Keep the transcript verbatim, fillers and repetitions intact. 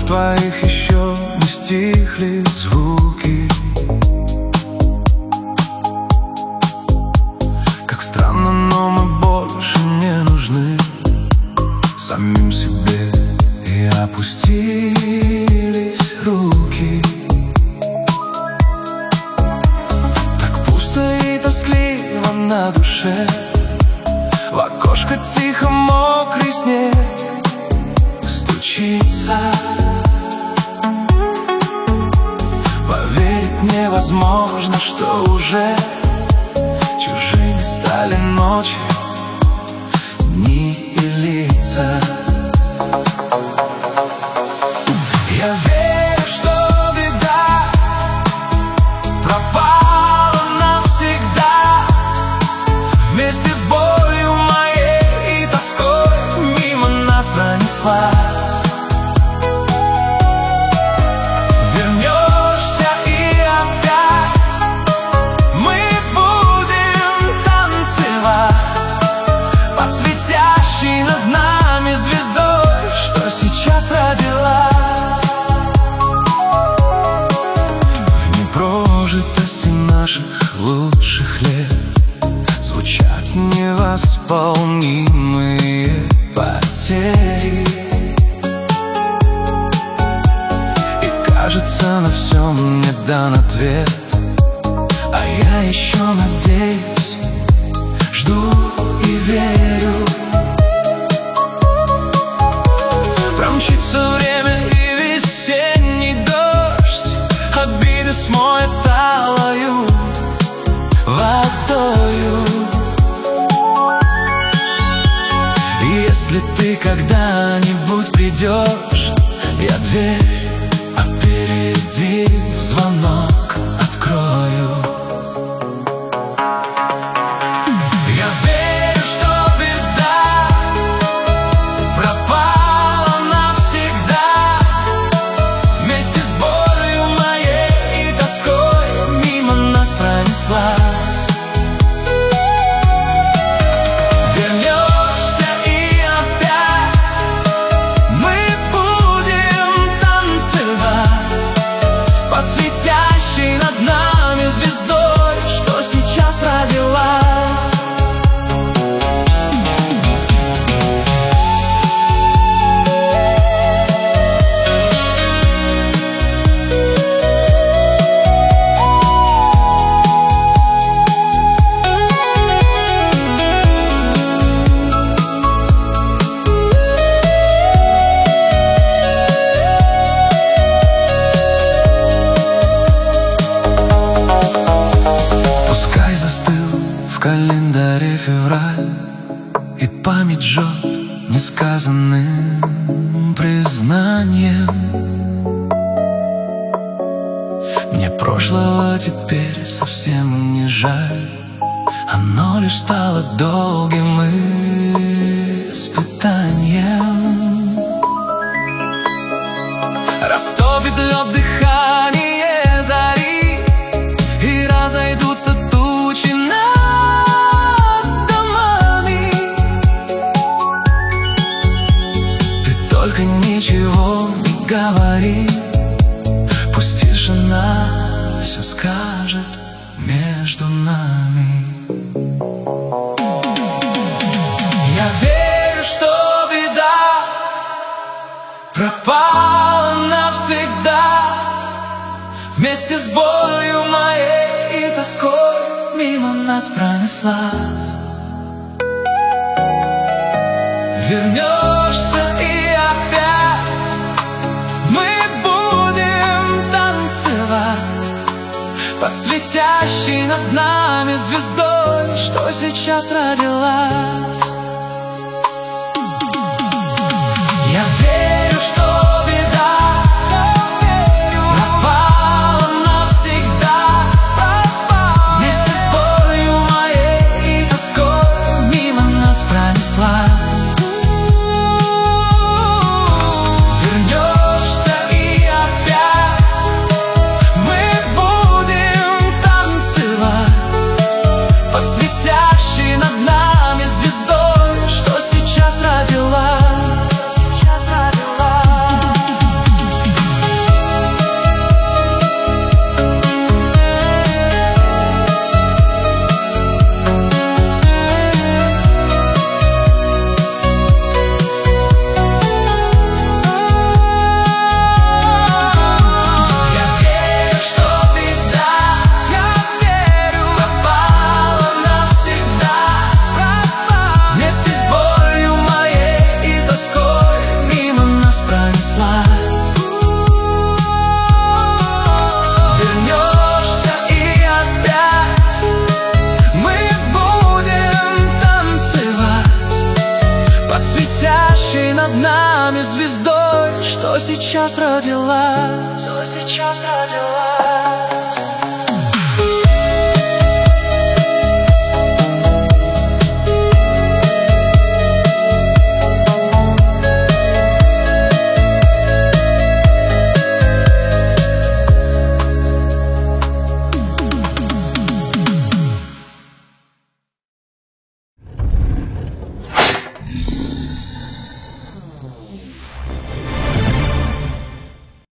твоих еще не стихли звуки. Как странно, но мы больше не нужны самим себе, и опустились руки. Так пусто и тоскливо на душе, в окошко тихо мокрый снег стучится. Поверить невозможно, что уже чужими стали ночи, дни и лица. Я верю, что беда пропала навсегда, вместе с болью моей и тоской мимо нас пронеслась. Вернешься и опять мы будем танцевать под светящей над нами звездой, что сейчас родилась. В непрожитости наших лучших лет звучат невосполнимые потери, и кажется, на все мне дан ответ, а я еще надеюсь, жду и верю. Промчится время и весенний дождь обиды смоет алою водою. И если ты когда-нибудь придешь, я дверь опередив звонок открою. Я верю, что беда пропала навсегда, вместе с болью моей и тоской мимо нас пронеслась. Вернешься и опять мы будем танцевать под светящей над нами звездой, что сейчас родилась. Пускай застыл в календаре февраль, и память жжет несказанным признанием. Мне прошлого теперь совсем не жаль, оно лишь стало долгим испытанием. Растопит лед дыхание зари, и разойдутся тучи над домами. Ты только ничего не говори, пусть тишина все скажет между нами. Я верю, что беда пропала навсегда, вместе с болью моей и тоской мимо нас пронеслась. Вернешься и опять мы будем танцевать под светящей над нами звездой, что сейчас родилась. Я верю, что беда пропала навсегда, вместе с болью моей и тоской мимо нас пронеслась. Вернешься и опять мы будем танцевать под светящей над нами звездой, сейчас родилась, кто сейчас родилась.